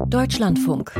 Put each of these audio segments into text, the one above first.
Deutschlandfunk.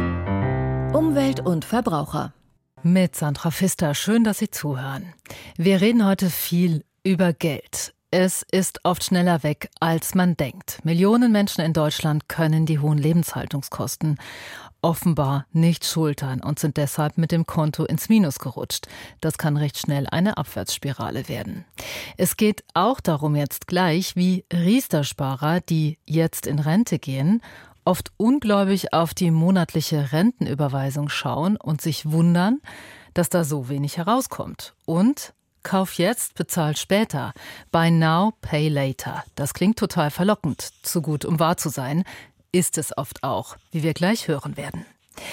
Umwelt und Verbraucher. Mit Sandra Pfister, schön, dass Sie zuhören. Wir reden heute viel über Geld. Es ist oft schneller weg, als man denkt. Millionen Menschen in Deutschland können die hohen Lebenshaltungskosten offenbar nicht schultern und sind deshalb mit dem Konto ins Minus gerutscht. Das kann recht schnell eine Abwärtsspirale werden. Es geht auch darum jetzt gleich, wie Riester-Sparer, die jetzt in Rente gehen, oft ungläubig auf die monatliche Rentenüberweisung schauen und sich wundern, dass da so wenig herauskommt. Und Kauf jetzt, bezahl später. Buy now, pay later. Das klingt total verlockend. Zu gut, um wahr zu sein, ist es oft auch, wie wir gleich hören werden.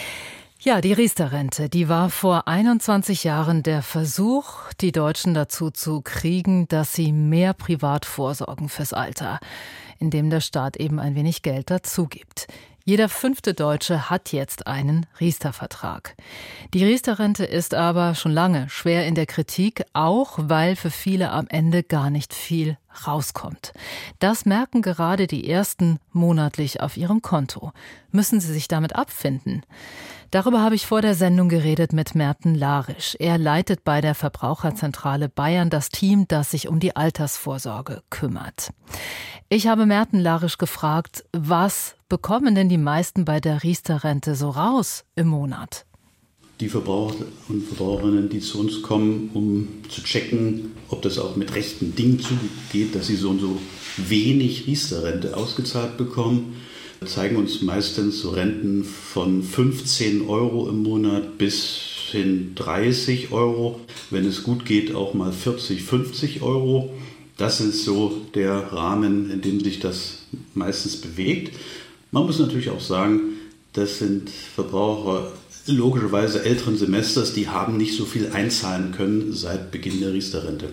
Ja, die Riester-Rente, die war vor 21 Jahren der Versuch, die Deutschen dazu zu kriegen, dass sie mehr privat vorsorgen fürs Alter, indem der Staat eben ein wenig Geld dazu gibt. Jeder 5. Deutsche hat jetzt einen Riester-Vertrag. Die Riester-Rente ist aber schon lange schwer in der Kritik, auch weil für viele am Ende gar nicht viel rauskommt. Das merken gerade die Ersten monatlich auf ihrem Konto. Müssen sie sich damit abfinden? Darüber habe ich vor der Sendung geredet mit Merten Larisch. Er leitet bei der Verbraucherzentrale Bayern das Team, das sich um die Altersvorsorge kümmert. Ich habe Merten Larisch gefragt, was bekommen denn die meisten bei der Riester-Rente so raus im Monat? Die Verbraucher und Verbraucherinnen, die zu uns kommen, um zu checken, ob das auch mit rechten Dingen zugeht, dass sie so und so wenig Riester-Rente ausgezahlt bekommen, zeigen uns meistens so Renten von 15 € im Monat bis hin 30 €. Wenn es gut geht, auch mal 40, 50 €. Das ist so der Rahmen, in dem sich das meistens bewegt. Man muss natürlich auch sagen, das sind Verbraucher logischerweise älteren Semesters, die haben nicht so viel einzahlen können seit Beginn der Riester-Rente.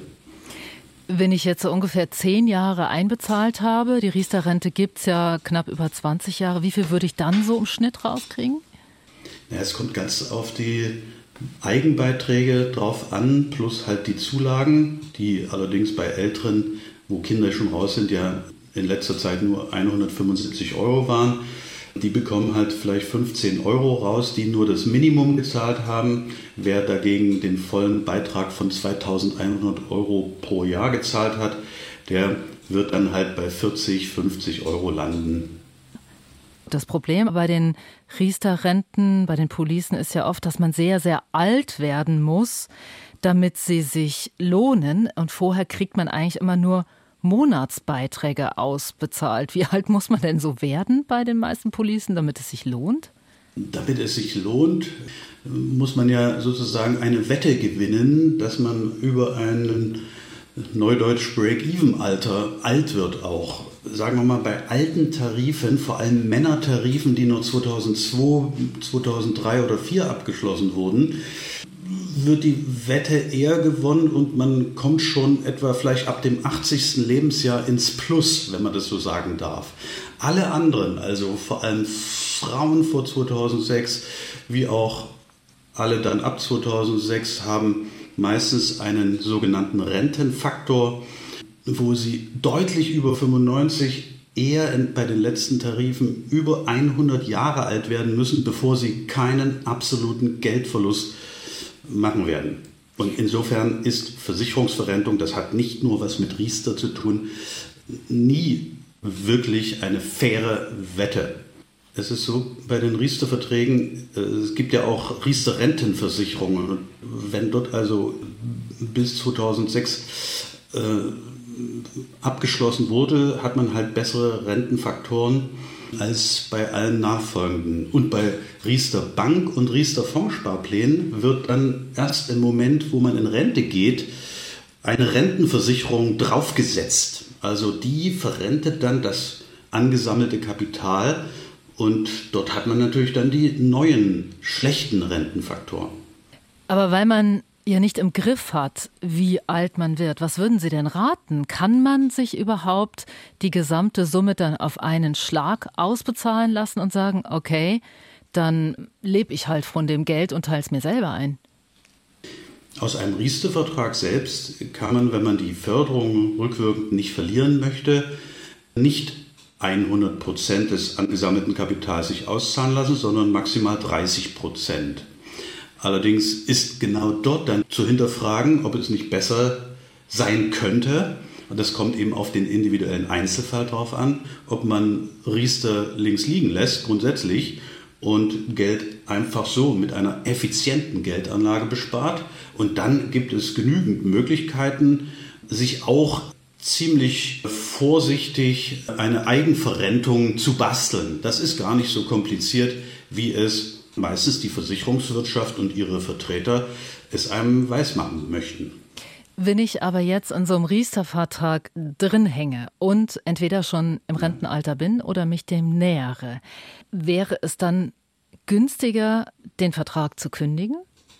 Wenn ich jetzt so ungefähr 10 Jahre einbezahlt habe, die Riester-Rente gibt es ja knapp über 20 Jahre, wie viel würde ich dann so im Schnitt rauskriegen? Ja, es kommt ganz auf die Eigenbeiträge drauf an, plus halt die Zulagen, die allerdings bei Älteren, wo Kinder schon raus sind, ja in letzter Zeit nur 175 € waren. Die bekommen halt vielleicht 15 € raus, die nur das Minimum gezahlt haben. Wer dagegen den vollen Beitrag von 2.100 € pro Jahr gezahlt hat, der wird dann halt bei 40, 50 € landen. Das Problem bei den Riester-Renten, bei den Policen ist ja oft, dass man sehr, sehr alt werden muss, damit sie sich lohnen. Und vorher kriegt man eigentlich immer nur Monatsbeiträge ausbezahlt. Wie alt muss man denn so werden bei den meisten Policen, damit es sich lohnt? Damit es sich lohnt, muss man ja sozusagen eine Wette gewinnen, dass man über ein neudeutsch Break-Even-Alter alt wird auch. Sagen wir mal, bei alten Tarifen, vor allem Männertarifen, die nur 2002, 2003 oder 2004 abgeschlossen wurden, wird die Wette eher gewonnen und man kommt schon etwa vielleicht ab dem 80. Lebensjahr ins Plus, wenn man das so sagen darf. Alle anderen, also vor allem Frauen vor 2006, wie auch alle dann ab 2006, haben meistens einen sogenannten Rentenfaktor, wo sie deutlich über 95 eher bei den letzten Tarifen über 100 Jahre alt werden müssen, bevor sie keinen absoluten Geldverlust machen werden. Und insofern ist Versicherungsverrentung, das hat nicht nur was mit Riester zu tun, nie wirklich eine faire Wette. Es ist so, bei den Riester-Verträgen, es gibt ja auch Riester-Rentenversicherungen. Und wenn dort also bis 2006 abgeschlossen wurde, hat man halt bessere Rentenfaktoren als bei allen nachfolgenden. Und bei Riester Bank und Riester Fondssparplänen wird dann erst im Moment, wo man in Rente geht, eine Rentenversicherung draufgesetzt. Also die verrentet dann das angesammelte Kapital und dort hat man natürlich dann die neuen schlechten Rentenfaktoren. Aber weil man ja nicht im Griff hat, wie alt man wird, was würden Sie denn raten? Kann man sich überhaupt die gesamte Summe dann auf einen Schlag ausbezahlen lassen und sagen, okay, dann lebe ich halt von dem Geld und teile es mir selber ein? Aus einem Riester-Vertrag selbst kann man, wenn man die Förderung rückwirkend nicht verlieren möchte, nicht 100% des angesammelten Kapitals sich auszahlen lassen, sondern maximal 30%. Allerdings ist genau dort dann zu hinterfragen, ob es nicht besser sein könnte, und das kommt eben auf den individuellen Einzelfall drauf an, ob man Riester links liegen lässt, grundsätzlich, und Geld einfach so mit einer effizienten Geldanlage bespart. Und dann gibt es genügend Möglichkeiten, sich auch ziemlich vorsichtig eine Eigenverrentung zu basteln. Das ist gar nicht so kompliziert, wie es meistens die Versicherungswirtschaft und ihre Vertreter es einem weismachen möchten. Wenn ich aber jetzt an so einem Riester-Vertrag drin hänge und entweder schon im Rentenalter bin oder mich dem nähere, wäre es dann günstiger, den Vertrag zu kündigen?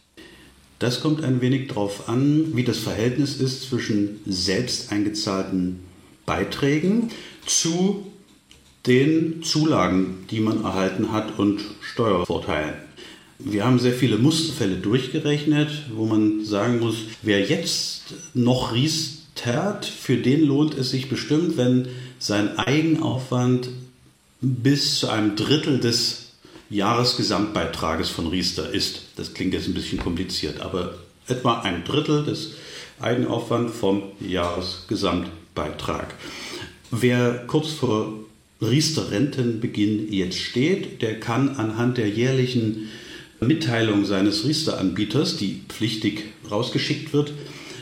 Das kommt ein wenig darauf an, wie das Verhältnis ist zwischen selbst eingezahlten Beiträgen zu den Zulagen, die man erhalten hat, und Steuervorteilen. Wir haben sehr viele Musterfälle durchgerechnet, wo man sagen muss, wer jetzt noch riestert, für den lohnt es sich bestimmt, wenn sein Eigenaufwand bis zu einem Drittel des Jahresgesamtbeitrages von Riester ist. Das klingt jetzt ein bisschen kompliziert, aber etwa ein Drittel des Eigenaufwands vom Jahresgesamtbeitrag. Wer kurz vor Riester-Rentenbeginn jetzt steht, der kann anhand der jährlichen Mitteilung seines Riester-Anbieters, die pflichtig rausgeschickt wird,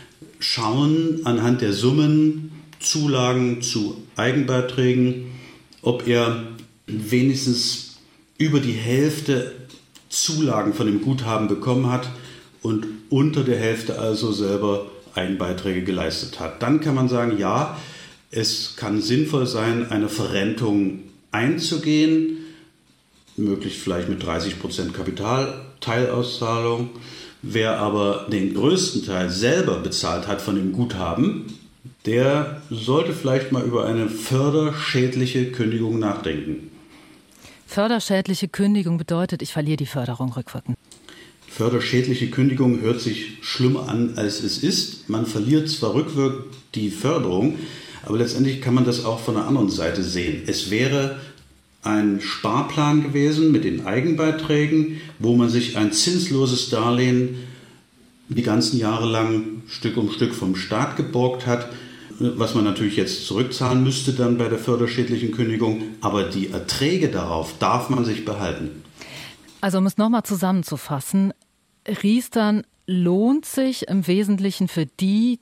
schauen anhand der Summen, Zulagen zu Eigenbeiträgen, ob er wenigstens über die Hälfte Zulagen von dem Guthaben bekommen hat und unter der Hälfte also selber Eigenbeiträge geleistet hat. Dann kann man sagen, ja, es kann sinnvoll sein, eine Verrentung einzugehen, möglichst vielleicht mit 30% Kapitalteilauszahlung. Wer aber den größten Teil selber bezahlt hat von dem Guthaben, der sollte vielleicht mal über eine förderschädliche Kündigung nachdenken. Förderschädliche Kündigung bedeutet, ich verliere die Förderung rückwirkend. Förderschädliche Kündigung hört sich schlimmer an, als es ist. Man verliert zwar rückwirkend die Förderung, aber letztendlich kann man das auch von der anderen Seite sehen. Es wäre ein Sparplan gewesen mit den Eigenbeiträgen, wo man sich ein zinsloses Darlehen die ganzen Jahre lang Stück um Stück vom Staat geborgt hat, was man natürlich jetzt zurückzahlen müsste dann bei der förderschädlichen Kündigung, aber die Erträge darauf darf man sich behalten. Also um es nochmal zusammenzufassen, Riestern lohnt sich im Wesentlichen für die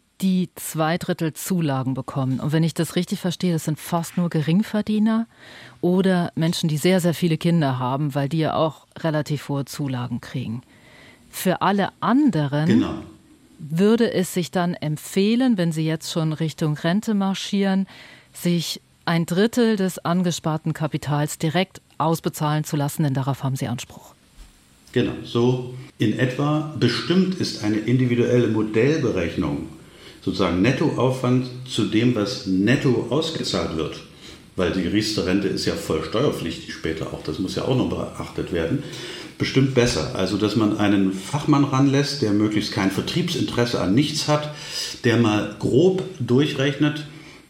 2/3 Zulagen bekommen. Und wenn ich das richtig verstehe, das sind fast nur Geringverdiener oder Menschen, die sehr, sehr viele Kinder haben, weil die ja auch relativ hohe Zulagen kriegen. Für alle anderen würde es sich dann empfehlen, wenn sie jetzt schon Richtung Rente marschieren, sich 1/3 des angesparten Kapitals direkt ausbezahlen zu lassen, denn darauf haben sie Anspruch. Genau, so in etwa. Bestimmt ist eine individuelle Modellberechnung sozusagen Nettoaufwand zu dem, was netto ausgezahlt wird. Weil die Riester-Rente ist ja voll steuerpflichtig später auch. Das muss ja auch noch beachtet werden. Bestimmt besser. Also, dass man einen Fachmann ranlässt, der möglichst kein Vertriebsinteresse an nichts hat, der mal grob durchrechnet,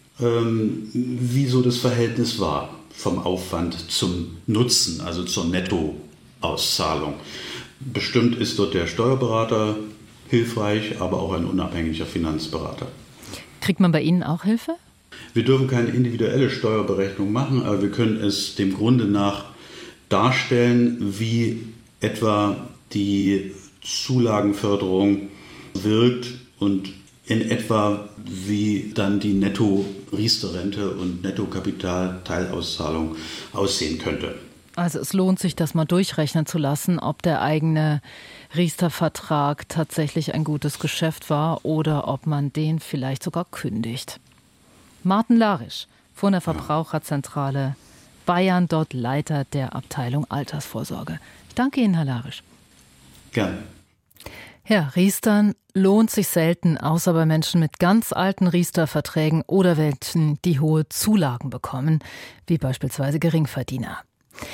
wie so das Verhältnis war vom Aufwand zum Nutzen, also zur Nettoauszahlung. Bestimmt ist dort der Steuerberater hilfreich, aber auch ein unabhängiger Finanzberater. Kriegt man bei Ihnen auch Hilfe? Wir dürfen keine individuelle Steuerberechnung machen, aber wir können es dem Grunde nach darstellen, wie etwa die Zulagenförderung wirkt und in etwa wie dann die Netto-Riester-Rente und Netto-Kapitalteilauszahlung aussehen könnte. Also es lohnt sich, das mal durchrechnen zu lassen, ob der eigene Riester-Vertrag tatsächlich ein gutes Geschäft war oder ob man den vielleicht sogar kündigt. Martin Larisch von der Verbraucherzentrale Bayern, dort Leiter der Abteilung Altersvorsorge. Ich danke Ihnen, Herr Larisch. Gerne. Ja, Riestern lohnt sich selten, außer bei Menschen mit ganz alten Riester-Verträgen oder welchen, die hohe Zulagen bekommen, wie beispielsweise Geringverdiener.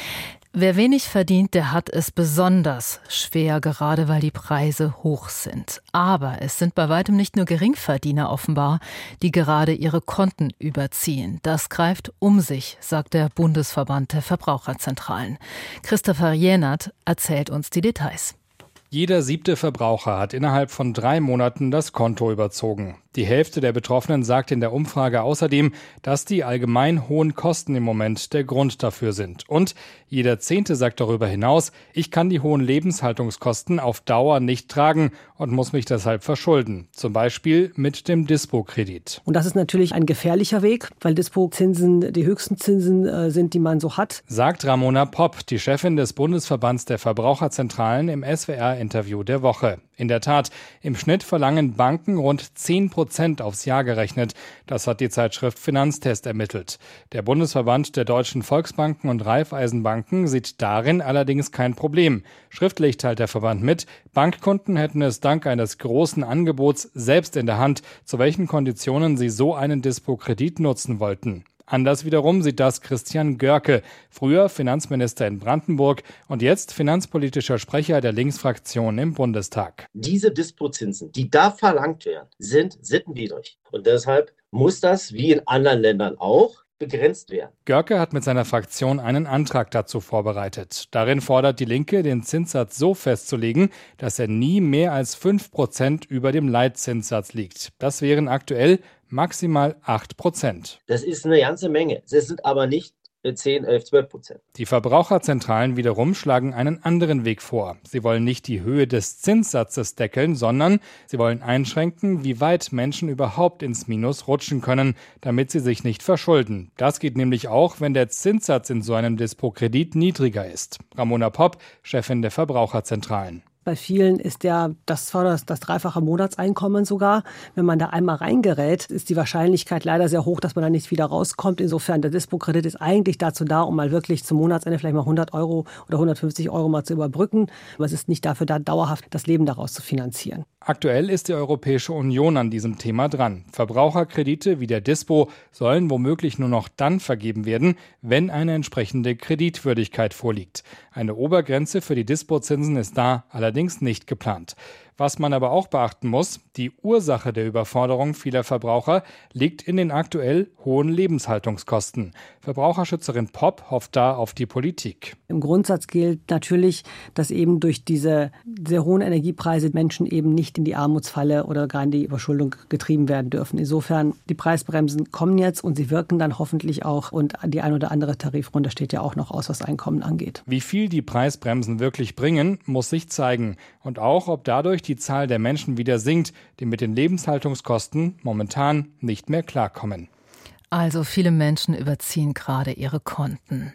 Wer wenig verdient, der hat es besonders schwer, gerade weil die Preise hoch sind. Aber es sind bei weitem nicht nur Geringverdiener offenbar, die gerade ihre Konten überziehen. Das greift um sich, sagt der Bundesverband der Verbraucherzentralen. Christopher Jenert erzählt uns die Details. Jeder 7. Verbraucher hat innerhalb von 3 Monaten das Konto überzogen. Die Hälfte der Betroffenen sagt in der Umfrage außerdem, dass die allgemein hohen Kosten im Moment der Grund dafür sind. Und jeder 10. sagt darüber hinaus, ich kann die hohen Lebenshaltungskosten auf Dauer nicht tragen und muss mich deshalb verschulden. Zum Beispiel mit dem Dispo-Kredit. Und das ist natürlich ein gefährlicher Weg, weil Dispo-Zinsen die höchsten Zinsen sind, die man so hat. Sagt Ramona Popp, die Chefin des Bundesverbands der Verbraucherzentralen im SWR-Interview der Woche. In der Tat, im Schnitt verlangen Banken rund 10% aufs Jahr gerechnet. Das hat die Zeitschrift Finanztest ermittelt. Der Bundesverband der deutschen Volksbanken und Raiffeisenbanken sieht darin allerdings kein Problem. Schriftlich teilt der Verband mit, Bankkunden hätten es dank eines großen Angebots selbst in der Hand, zu welchen Konditionen sie so einen Dispo-Kredit nutzen wollten. Anders wiederum sieht das Christian Görke, früher Finanzminister in Brandenburg und jetzt finanzpolitischer Sprecher der Linksfraktion im Bundestag. Diese Dispozinsen, die da verlangt werden, sind sittenwidrig. Und deshalb muss das, wie in anderen Ländern auch, begrenzt werden. Görke hat mit seiner Fraktion einen Antrag dazu vorbereitet. Darin fordert die Linke, den Zinssatz so festzulegen, dass er nie mehr als 5% über dem Leitzinssatz liegt. Das wären aktuell maximal 8%. Das ist eine ganze Menge. Das sind aber nicht 10, 11, 12%. Die Verbraucherzentralen wiederum schlagen einen anderen Weg vor. Sie wollen nicht die Höhe des Zinssatzes deckeln, sondern sie wollen einschränken, wie weit Menschen überhaupt ins Minus rutschen können, damit sie sich nicht verschulden. Das geht nämlich auch, wenn der Zinssatz in so einem Dispo-Kredit niedriger ist. Ramona Popp, Chefin der Verbraucherzentralen. Bei vielen ist das dreifache Monatseinkommen sogar. Wenn man da einmal reingerät, ist die Wahrscheinlichkeit leider sehr hoch, dass man da nicht wieder rauskommt. Insofern, der Dispo-Kredit ist eigentlich dazu da, um mal wirklich zum Monatsende vielleicht mal 100 € oder 150 € mal zu überbrücken. Aber es ist nicht dafür da, dauerhaft das Leben daraus zu finanzieren. Aktuell ist die Europäische Union an diesem Thema dran. Verbraucherkredite wie der Dispo sollen womöglich nur noch dann vergeben werden, wenn eine entsprechende Kreditwürdigkeit vorliegt. Eine Obergrenze für die Dispo-Zinsen ist da allerdings nicht geplant. Was man aber auch beachten muss, die Ursache der Überforderung vieler Verbraucher liegt in den aktuell hohen Lebenshaltungskosten. Verbraucherschützerin Popp hofft da auf die Politik. Im Grundsatz gilt natürlich, dass eben durch diese sehr hohen Energiepreise Menschen eben nicht in die Armutsfalle oder gar in die Überschuldung getrieben werden dürfen. Insofern, die Preisbremsen kommen jetzt und sie wirken dann hoffentlich auch. Und die ein oder andere Tarifrunde steht ja auch noch aus, was Einkommen angeht. Wie viel die Preisbremsen wirklich bringen, muss sich zeigen. Und auch, ob dadurch die Zahl der Menschen wieder sinkt, die mit den Lebenshaltungskosten momentan nicht mehr klarkommen. Also viele Menschen überziehen gerade ihre Konten.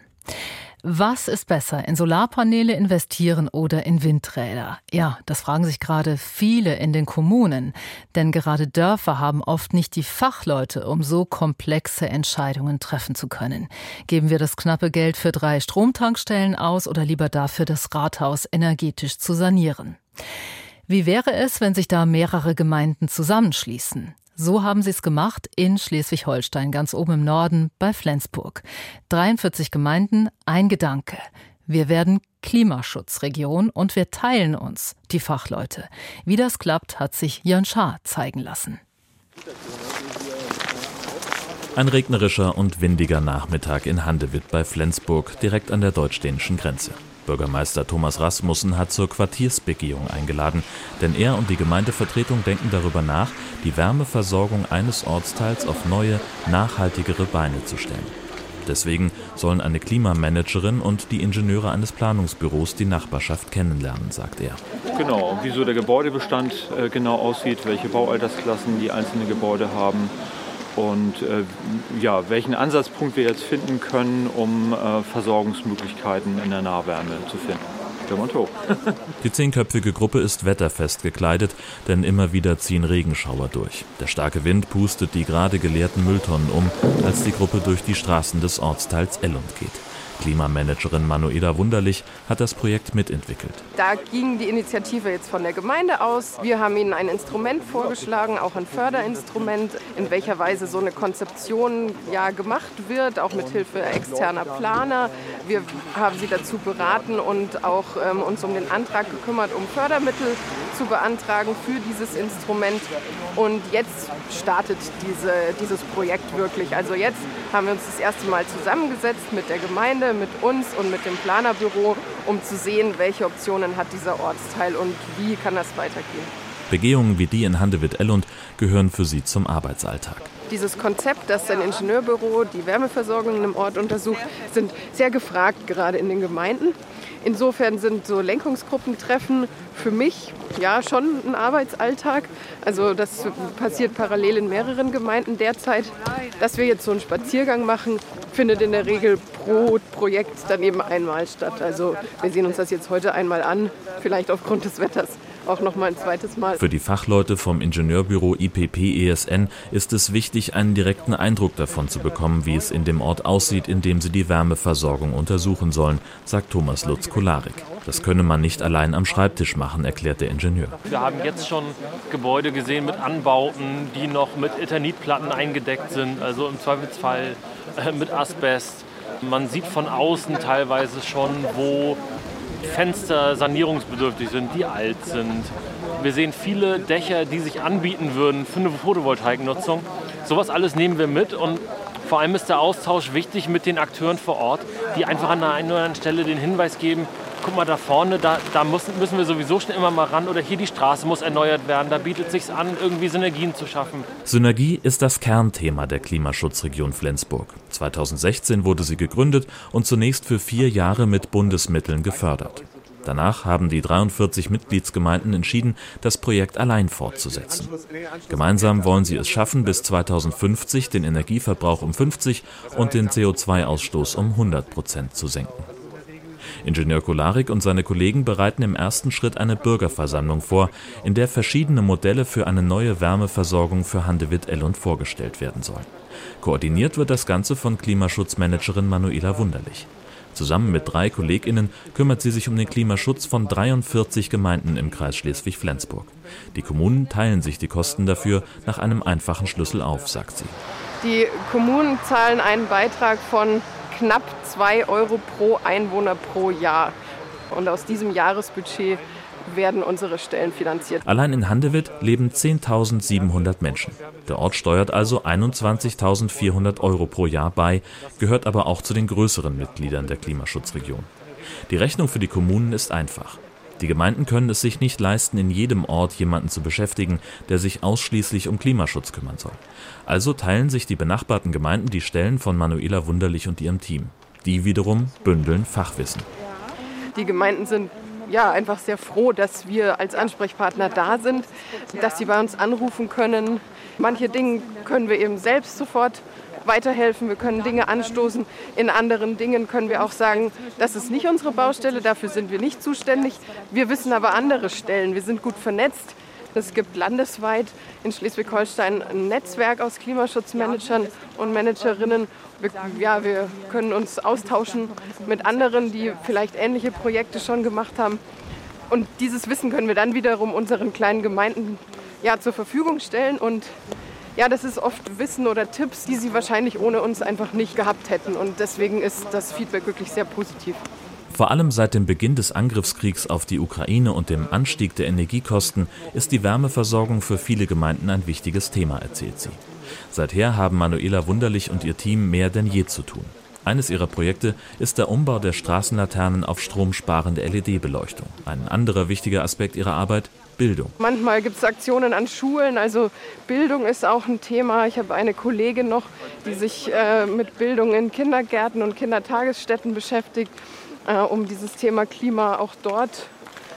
Was ist besser, in Solarpaneele investieren oder in Windräder? Ja, das fragen sich gerade viele in den Kommunen. Denn gerade Dörfer haben oft nicht die Fachleute, um so komplexe Entscheidungen treffen zu können. Geben wir das knappe Geld für 3 Stromtankstellen aus oder lieber dafür, das Rathaus energetisch zu sanieren? Wie wäre es, wenn sich da mehrere Gemeinden zusammenschließen? So haben sie es gemacht in Schleswig-Holstein, ganz oben im Norden bei Flensburg. 43 Gemeinden, ein Gedanke. Wir werden Klimaschutzregion und wir teilen uns, die Fachleute. Wie das klappt, hat sich Jörn Schaar zeigen lassen. Ein regnerischer und windiger Nachmittag in Handewitt bei Flensburg, direkt an der deutsch-dänischen Grenze. Bürgermeister Thomas Rasmussen hat zur Quartiersbegehung eingeladen, denn er und die Gemeindevertretung denken darüber nach, die Wärmeversorgung eines Ortsteils auf neue, nachhaltigere Beine zu stellen. Deswegen sollen eine Klimamanagerin und die Ingenieure eines Planungsbüros die Nachbarschaft kennenlernen, sagt er. Genau, wie so der Gebäudebestand genau aussieht, welche Baualtersklassen die einzelnen Gebäude haben. Und welchen Ansatzpunkt wir jetzt finden können, um Versorgungsmöglichkeiten in der Nahwärme zu finden. Die 10-köpfige Gruppe ist wetterfest gekleidet, denn immer wieder ziehen Regenschauer durch. Der starke Wind pustet die gerade geleerten Mülltonnen um, als die Gruppe durch die Straßen des Ortsteils Ellund geht. Klimamanagerin Manuela Wunderlich hat das Projekt mitentwickelt. Da ging die Initiative jetzt von der Gemeinde aus. Wir haben ihnen ein Instrument vorgeschlagen, auch ein Förderinstrument, in welcher Weise so eine Konzeption gemacht wird, auch mit Hilfe externer Planer. Wir haben sie dazu beraten und auch uns um den Antrag gekümmert, um Fördermittel zu beantragen für dieses Instrument. Und jetzt startet dieses Projekt wirklich. Also jetzt haben wir uns das erste Mal zusammengesetzt mit der Gemeinde, mit uns und mit dem Planerbüro, um zu sehen, welche Optionen hat dieser Ortsteil und wie kann das weitergehen. Begehungen wie die in Handewitt-Ellund gehören für sie zum Arbeitsalltag. Dieses Konzept, dass ein Ingenieurbüro die Wärmeversorgung im Ort untersucht, sind sehr gefragt, gerade in den Gemeinden. Insofern sind so Lenkungsgruppentreffen für mich schon ein Arbeitsalltag. Also das passiert parallel in mehreren Gemeinden derzeit. Dass wir jetzt so einen Spaziergang machen, findet in der Regel pro Projekt dann eben einmal statt. Also wir sehen uns das jetzt heute einmal an, vielleicht aufgrund des Wetters auch noch mal ein zweites Mal. Für die Fachleute vom Ingenieurbüro IPP-ESN ist es wichtig, einen direkten Eindruck davon zu bekommen, wie es in dem Ort aussieht, in dem sie die Wärmeversorgung untersuchen sollen, sagt Thomas Lutz-Kolarik. Das könne man nicht allein am Schreibtisch machen, erklärt der Ingenieur. Wir haben jetzt schon Gebäude gesehen mit Anbauten, die noch mit Eternitplatten eingedeckt sind, also im Zweifelsfall mit Asbest. Man sieht von außen teilweise schon, wo Fenster sanierungsbedürftig sind, die alt sind. Wir sehen viele Dächer, die sich anbieten würden für eine Photovoltaiknutzung. Sowas alles nehmen wir mit und vor allem ist der Austausch wichtig mit den Akteuren vor Ort, die einfach an der einen oder anderen Stelle den Hinweis geben, guck mal da vorne, da müssen wir sowieso schon immer mal ran oder hier die Straße muss erneuert werden, da bietet es sich an, irgendwie Synergien zu schaffen. Synergie ist das Kernthema der Klimaschutzregion Flensburg. 2016 wurde sie gegründet und zunächst für 4 Jahre mit Bundesmitteln gefördert. Danach haben die 43 Mitgliedsgemeinden entschieden, das Projekt allein fortzusetzen. Gemeinsam wollen sie es schaffen, bis 2050 den Energieverbrauch um 50% und den CO2-Ausstoß um 100% zu senken. Ingenieur Kolarik und seine Kollegen bereiten im ersten Schritt eine Bürgerversammlung vor, in der verschiedene Modelle für eine neue Wärmeversorgung für Handewitt-Ellund vorgestellt werden sollen. Koordiniert wird das Ganze von Klimaschutzmanagerin Manuela Wunderlich. Zusammen mit 3 KollegInnen kümmert sie sich um den Klimaschutz von 43 Gemeinden im Kreis Schleswig-Flensburg. Die Kommunen teilen sich die Kosten dafür nach einem einfachen Schlüssel auf, sagt sie. Die Kommunen zahlen einen Beitrag von knapp 2 € pro Einwohner pro Jahr. Und aus diesem Jahresbudget werden unsere Stellen finanziert. Allein in Handewitt leben 10.700 Menschen. Der Ort steuert also 21.400 € pro Jahr bei, gehört aber auch zu den größeren Mitgliedern der Klimaschutzregion. Die Rechnung für die Kommunen ist einfach. Die Gemeinden können es sich nicht leisten, in jedem Ort jemanden zu beschäftigen, der sich ausschließlich um Klimaschutz kümmern soll. Also teilen sich die benachbarten Gemeinden die Stellen von Manuela Wunderlich und ihrem Team. Die wiederum bündeln Fachwissen. Die Gemeinden sind einfach sehr froh, dass wir als Ansprechpartner da sind, dass sie bei uns anrufen können. Manche Dinge können wir eben selbst sofort weiterhelfen, wir können Dinge anstoßen. In anderen Dingen können wir auch sagen, das ist nicht unsere Baustelle, dafür sind wir nicht zuständig. Wir wissen aber andere Stellen, wir sind gut vernetzt. Es gibt landesweit in Schleswig-Holstein ein Netzwerk aus Klimaschutzmanagern und Managerinnen. Wir können uns austauschen mit anderen, die vielleicht ähnliche Projekte schon gemacht haben. Und dieses Wissen können wir dann wiederum unseren kleinen Gemeinden zur Verfügung stellen. Und das ist oft Wissen oder Tipps, die sie wahrscheinlich ohne uns einfach nicht gehabt hätten. Und deswegen ist das Feedback wirklich sehr positiv. Vor allem seit dem Beginn des Angriffskriegs auf die Ukraine und dem Anstieg der Energiekosten ist die Wärmeversorgung für viele Gemeinden ein wichtiges Thema, erzählt sie. Seither haben Manuela Wunderlich und ihr Team mehr denn je zu tun. Eines ihrer Projekte ist der Umbau der Straßenlaternen auf stromsparende LED-Beleuchtung. Ein anderer wichtiger Aspekt ihrer Arbeit: Bildung. Manchmal gibt es Aktionen an Schulen, also Bildung ist auch ein Thema. Ich habe eine Kollegin noch, die sich mit Bildung in Kindergärten und Kindertagesstätten beschäftigt, um dieses Thema Klima auch dort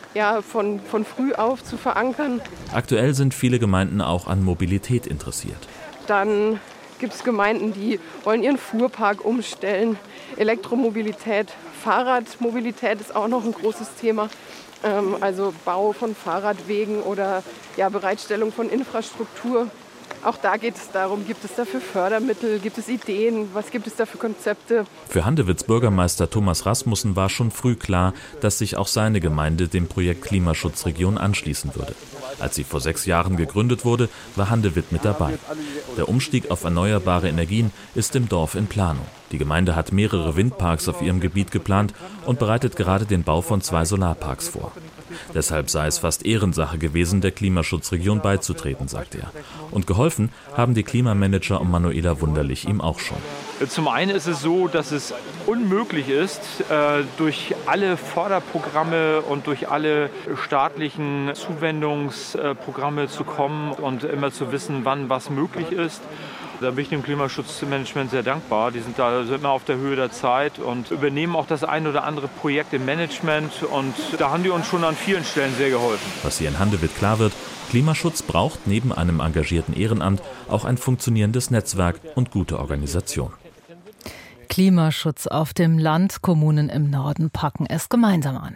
von früh auf zu verankern. Aktuell sind viele Gemeinden auch an Mobilität interessiert. Dann gibt es Gemeinden, die wollen ihren Fuhrpark umstellen. Elektromobilität, Fahrradmobilität ist auch noch ein großes Thema. Also Bau von Fahrradwegen oder Bereitstellung von Infrastruktur. Auch da geht es darum, gibt es dafür Fördermittel, gibt es Ideen, was gibt es da für Konzepte? Für Handewitz Bürgermeister Thomas Rasmussen war schon früh klar, dass sich auch seine Gemeinde dem Projekt Klimaschutzregion anschließen würde. Als sie vor 6 Jahren gegründet wurde, war Handewitt mit dabei. Der Umstieg auf erneuerbare Energien ist im Dorf in Planung. Die Gemeinde hat mehrere Windparks auf ihrem Gebiet geplant und bereitet gerade den Bau von 2 Solarparks vor. Deshalb sei es fast Ehrensache gewesen, der Klimaschutzregion beizutreten, sagt er. Und geholfen haben die Klimamanager um Manuela Wunderlich ihm auch schon. Zum einen ist es so, dass es unmöglich ist, durch alle Förderprogramme und durch alle staatlichen Zuwendungsprogramme zu kommen und immer zu wissen, wann was möglich ist. Da bin ich dem Klimaschutzmanagement sehr dankbar. Die sind da immer auf der Höhe der Zeit und übernehmen auch das ein oder andere Projekt im Management. Und da haben die uns schon an vielen Stellen sehr geholfen. Was hier in Handewitt klar wird, Klimaschutz braucht neben einem engagierten Ehrenamt auch ein funktionierendes Netzwerk und gute Organisation. Klimaschutz auf dem Land, Kommunen im Norden packen es gemeinsam an.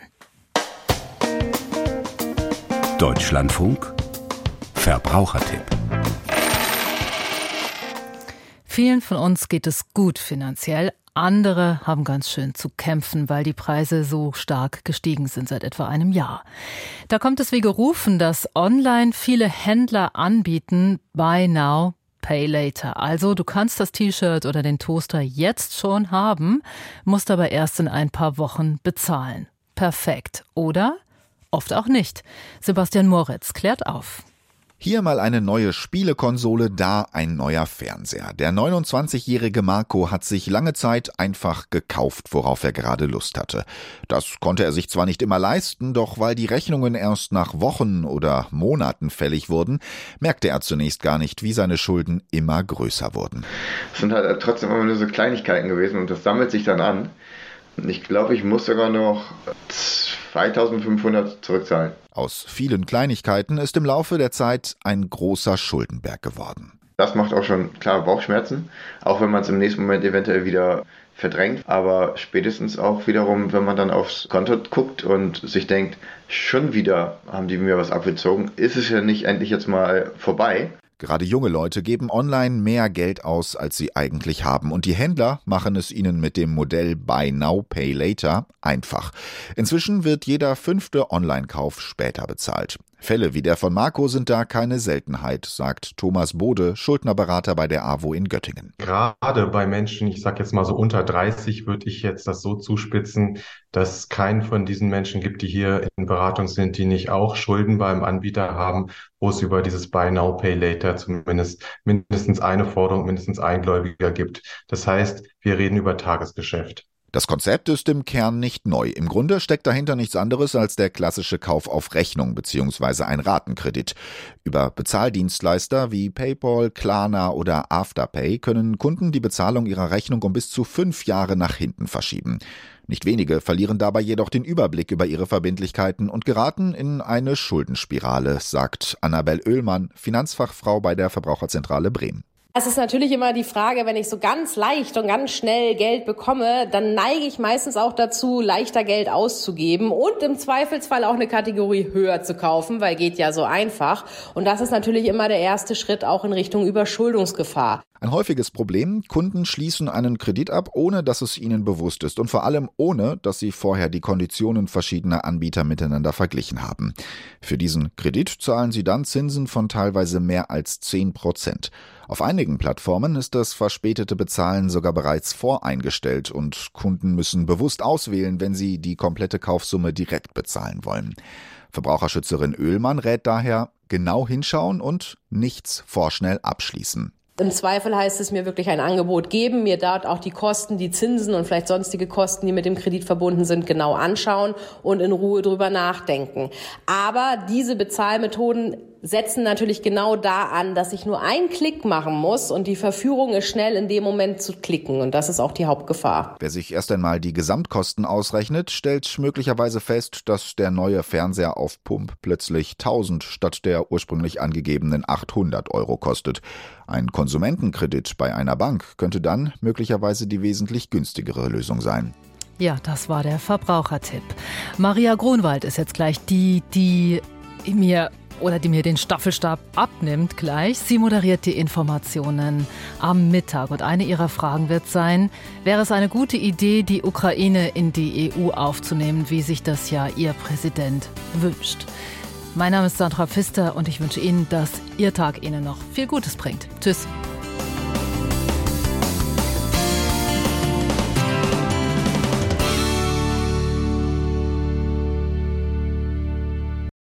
Deutschlandfunk Verbrauchertipp. Vielen von uns geht es gut finanziell. Andere haben ganz schön zu kämpfen, weil die Preise so stark gestiegen sind seit etwa einem Jahr. Da kommt es wie gerufen, dass online viele Händler anbieten, Buy Now, Pay Later. Also du kannst das T-Shirt oder den Toaster jetzt schon haben, musst aber erst in ein paar Wochen bezahlen. Perfekt. Oder oft auch nicht. Sebastian Moritz klärt auf. Hier mal eine neue Spielekonsole, da ein neuer Fernseher. Der 29-jährige Marco hat sich lange Zeit einfach gekauft, worauf er gerade Lust hatte. Das konnte er sich zwar nicht immer leisten, doch weil die Rechnungen erst nach Wochen oder Monaten fällig wurden, merkte er zunächst gar nicht, wie seine Schulden immer größer wurden. Es sind halt trotzdem immer nur so Kleinigkeiten gewesen und das sammelt sich dann an. Ich glaube, ich muss sogar noch 2.500 zurückzahlen. Aus vielen Kleinigkeiten ist im Laufe der Zeit ein großer Schuldenberg geworden. Das macht auch schon klare Bauchschmerzen, auch wenn man es im nächsten Moment eventuell wieder verdrängt. Aber spätestens auch wiederum, wenn man dann aufs Konto guckt und sich denkt, schon wieder haben die mir was abgezogen, ist es ja nicht endlich jetzt mal vorbei. Gerade junge Leute geben online mehr Geld aus, als sie eigentlich haben. Und die Händler machen es ihnen mit dem Modell Buy Now, Pay Later einfach. Inzwischen wird jeder 5. Online-Kauf später bezahlt. Fälle wie der von Marco sind da keine Seltenheit, sagt Thomas Bode, Schuldnerberater bei der AWO in Göttingen. Gerade bei Menschen, ich sage jetzt mal so unter 30, würde ich jetzt das so zuspitzen, dass es keinen von diesen Menschen gibt, die hier in Beratung sind, die nicht auch Schulden beim Anbieter haben, wo es über dieses Buy Now, Pay Later zumindest mindestens eine Forderung, mindestens ein Gläubiger gibt. Das heißt, wir reden über Tagesgeschäft. Das Konzept ist im Kern nicht neu. Im Grunde steckt dahinter nichts anderes als der klassische Kauf auf Rechnung bzw. ein Ratenkredit. Über Bezahldienstleister wie PayPal, Klarna oder Afterpay können Kunden die Bezahlung ihrer Rechnung um bis zu 5 Jahre nach hinten verschieben. Nicht wenige verlieren dabei jedoch den Überblick über ihre Verbindlichkeiten und geraten in eine Schuldenspirale, sagt Annabel Oehlmann, Finanzfachfrau bei der Verbraucherzentrale Bremen. Es ist natürlich immer die Frage, wenn ich so ganz leicht und ganz schnell Geld bekomme, dann neige ich meistens auch dazu, leichter Geld auszugeben und im Zweifelsfall auch eine Kategorie höher zu kaufen, weil geht ja so einfach. Und das ist natürlich immer der erste Schritt auch in Richtung Überschuldungsgefahr. Ein häufiges Problem, Kunden schließen einen Kredit ab, ohne dass es ihnen bewusst ist und vor allem ohne, dass sie vorher die Konditionen verschiedener Anbieter miteinander verglichen haben. Für diesen Kredit zahlen sie dann Zinsen von teilweise mehr als 10%. Auf einigen Plattformen ist das verspätete Bezahlen sogar bereits voreingestellt und Kunden müssen bewusst auswählen, wenn sie die komplette Kaufsumme direkt bezahlen wollen. Verbraucherschützerin Oehlmann rät daher, genau hinschauen und nichts vorschnell abschließen. Im Zweifel heißt es mir wirklich ein Angebot geben, mir dort auch die Kosten, die Zinsen und vielleicht sonstige Kosten, die mit dem Kredit verbunden sind, genau anschauen und in Ruhe drüber nachdenken. Aber diese Bezahlmethoden setzen natürlich genau da an, dass ich nur einen Klick machen muss und die Verführung ist schnell in dem Moment zu klicken und das ist auch die Hauptgefahr. Wer sich erst einmal die Gesamtkosten ausrechnet, stellt möglicherweise fest, dass der neue Fernseher auf Pump plötzlich 1.000 statt der ursprünglich angegebenen 800 € kostet. Ein Konsumentenkredit bei einer Bank könnte dann möglicherweise die wesentlich günstigere Lösung sein. Ja, das war der Verbrauchertipp. Maria Grunwald ist jetzt gleich die mir oder die mir den Staffelstab abnimmt gleich. Sie moderiert die Informationen am Mittag und eine ihrer Fragen wird sein, wäre es eine gute Idee, die Ukraine in die EU aufzunehmen, wie sich das ja ihr Präsident wünscht. Mein Name ist Sandra Pfister und ich wünsche Ihnen, dass Ihr Tag Ihnen noch viel Gutes bringt. Tschüss.